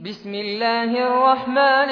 بسم الله الرحمن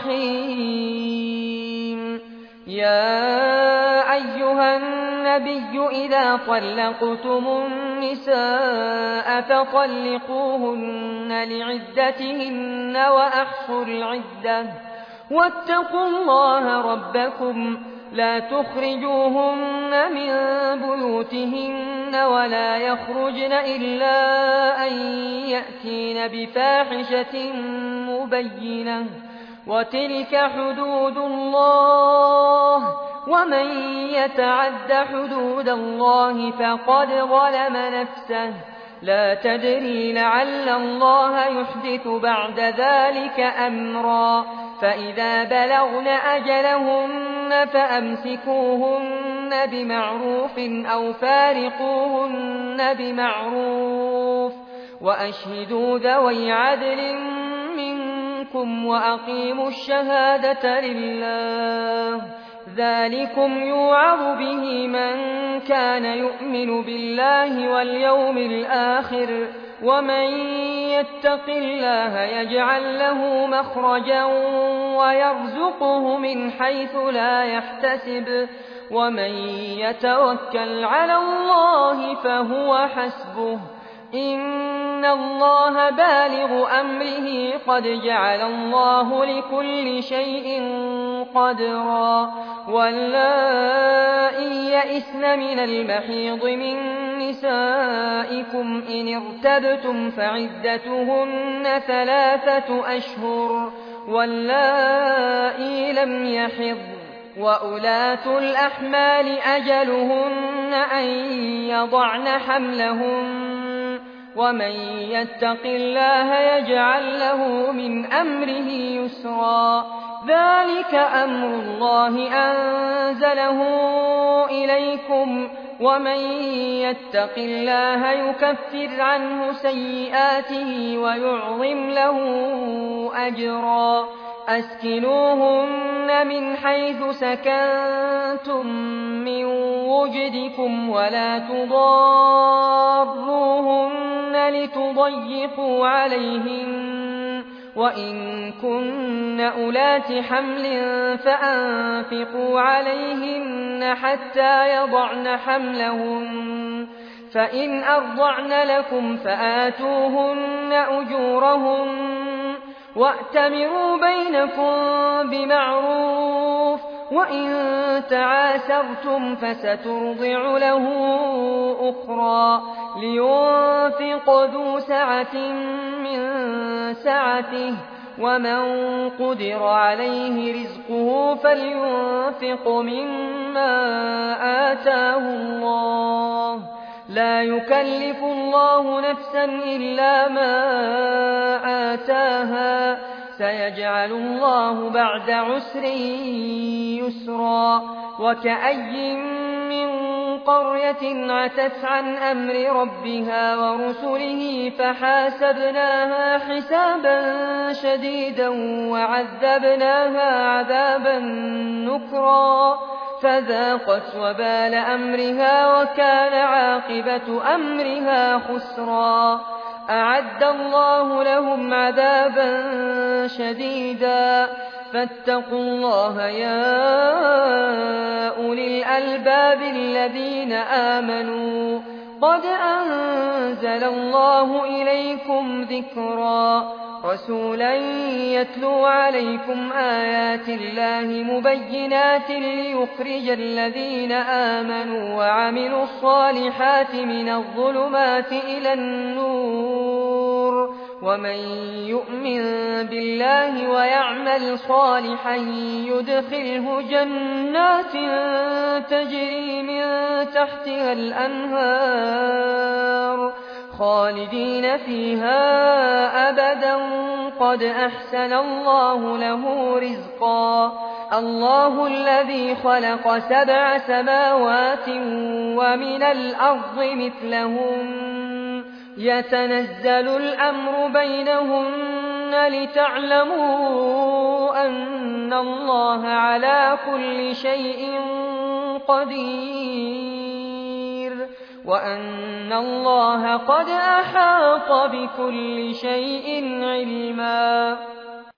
الرحيم. يا أيها النبي إذا طلقتم النساء فطلقوهن لعدتهن وأحصوا العدة واتقوا الله ربكم لا تخرجوهن من بيوتهن ولا يخرجن إلا أن يأتين بفاحشة مبينة وتلك حدود الله ومن يتعد حدود الله فقد ظلم نفسه لا تدري لعل الله يحدث بعد ذلك أمرا فإذا بلغن أجلهن فأمسكوهن بمعروف أو فارقوهن بمعروف وأشهدوا ذوي عدل منكم وأقيموا الشهادة لله ذلكم يوعظ به من كان يؤمن بالله واليوم الآخر ومن يتق الله يجعل له مخرجا ويرزقه من حيث لا يحتسب ومن يتوكل على الله فهو حسبه إن الله بالغ أمره قد جعل الله لكل شيء قدرا واللائي يئسن من المحيض من نسائكم إن ارتبتم فعدتهن 3 أشهر واللائي لم يحض وأولات الأحمال أجلهن أن يضعن حملهن ومن يتق الله يجعل له من أمره يسرا ذلك أمر الله أنزله إليكم ومن يتق الله يكفر عنه سيئاته ويعظم له أجرا أسكنوهن من حيث سكنتم من وجدكم ولا تضاروهن لتضيقوا عليهن وإن كن أولات حمل فأنفقوا عليهن حتى يضعن حملهن فإن أرضعن لكم فآتوهن أجورهن وأتمروا بينكم بمعروف وإن تعاسرتم فسترضع له أخرى لينفق ذو سعة من سعته ومن قدر عليه رزقه فلينفق مما آتاه الله لا يكلف الله نفسا إلا ما آتاها سيجعل الله بعد عسر يسرا وكأي من قرية عتت عن أمر ربها ورسله فحاسبناها حسابا شديدا وعذبناها عذابا نكرا فذاقت وبال أمرها وكان عاقبة أمرها خسرا أعد الله لهم عذابا شديدا فاتقوا الله يا أولي الألباب الذين آمنوا قد أنزل الله إليكم ذكرا رسولا يتلو عليكم آيات الله مبينات ليخرج الذين آمنوا وعملوا الصالحات من الظلمات إلى النور ومن يؤمن بالله ويعمل صالحا يدخله جنات تجري من تحتها الأنهار خالدين فيها أبدا قد أحسن الله له رزقا الله الذي خلق 7 سماوات ومن الأرض مثلهن يتنزل الأمر بينهن لتعلموا أن الله على كل شيء قدير وأن الله قد أحاط بكل شيء علما.